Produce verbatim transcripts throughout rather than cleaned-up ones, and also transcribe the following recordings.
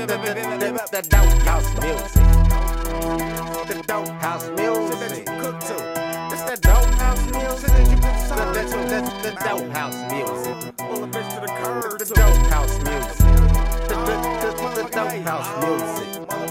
the dope house music. The dope house music that you cook to. It's that dope house music that you cook to. The dope house music. Pull a bitch to the curb. The dope house music. The dope house music.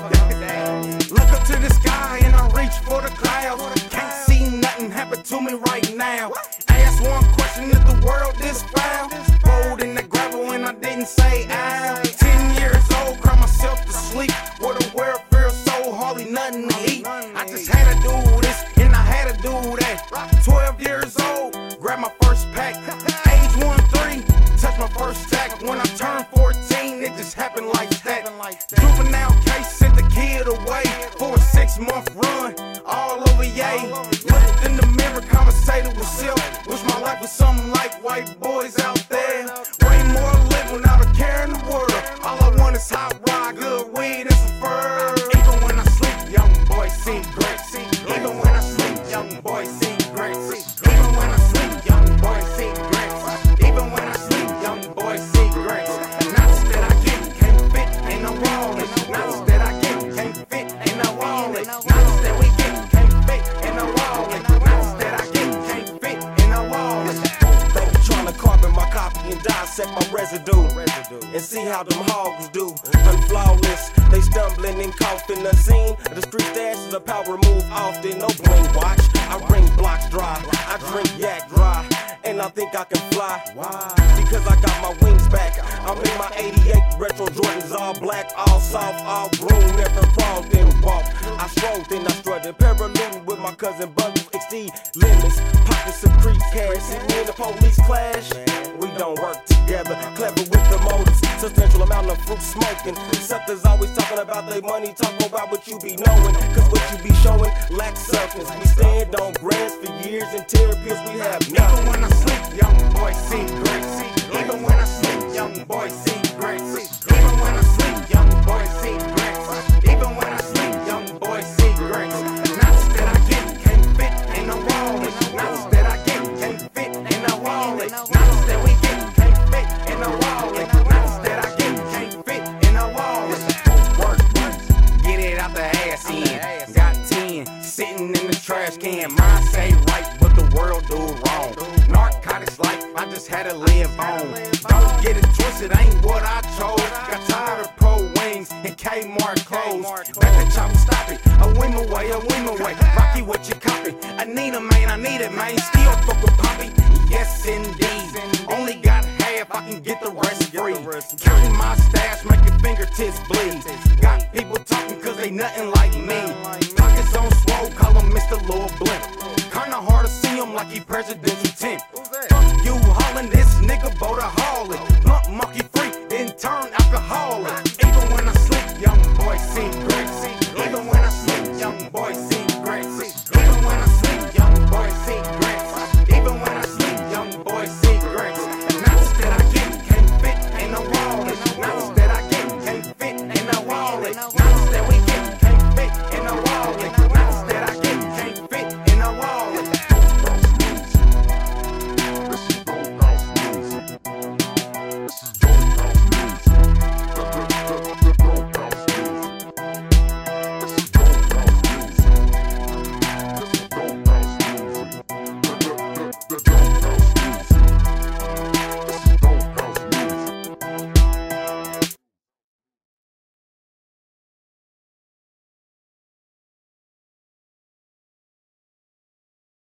Look up to the sky and I reach for the clouds. Can't see nothing happen to me right now. Ask one question: is the world this foul? Rolled in the gravel and I didn't say ow. Ten years old, cry myself to sleep. Where the world feels so hardly nothing to eat. I just had to do this and I had to do that. Twelve years old, grab my first pack. Age one three, touch my first tack. When I turned fourteen, it just happened like that. Juvenile case sent the kid away for a six month run all over yay. Looked in the mirror, conversated with self. Wish my life was something like white boys out there. Way more live without a care in the world. All I want is hot rod, good weed, and some fur. Even when I sleep, young boy see great. Even when I sleep, young boy see great. Even when I sleep, young boy see great. Even when I sleep, young boy see great. Knots that I get can't fit in the wallet. Knots that I get can't fit in the wallet. Knots that we get can't fit in the wallet. Knots that I get can't fit in the wallet. Trying to carbon my copy and dissect my residue, and see how them hogs do. Unflawless, they stumbling and coughing. Unseen, the street stashes of power move often. No bling watch, I bring blocks dry. I drink yak dry, and I think I can fly. Why? Because I got my wings back. I'm in my eighty-eight retro Jordans, all black, all soft, all green. Never crawled and walked. I strolled and I strutted, parallel with my cousin Bundle. Exceed limits, pockets of creep cash. See me in the police clash. We don't work together, clever with the motives. Substantial amount of fruit smoking. Suckers always talking about their money, talking about what you be knowing. Cause what you be showing lacks substance. We stand on grants for years and tear pills we have nothing. Even when I sleep, young boy see grace. Even when I sleep, young boy see grace. Even when I sleep, young boy see grace. Even when I sleep, young boy see grace. Knots that I get can't fit in the wallet. Knots that I get can't fit in the wallet. Knots that we get can't fit in the wallet. Knots that I get can't fit in the wallet. Work, work, get it out the ass end. Got ten sitting in the trash can. Mine say right, but the world do wrong. Narcotics life, I just had to live on. Don't get it twisted, ain't what I chose. Got tired of pro wings and Kmart clothes. Back to chop, stop it. I win away, I win away. Rocky, what you copy? I need a man, I need it, man. Still fuck with Poppy. Yes, indeed. Only got half, I can get the rest free. Counting my stash, make your fingertips bleed. Got people talking cause they nothing like me. Pockets on swole, call him Mister Lil Blimp. Kinda hard to see him like he presidential temp. Fuck you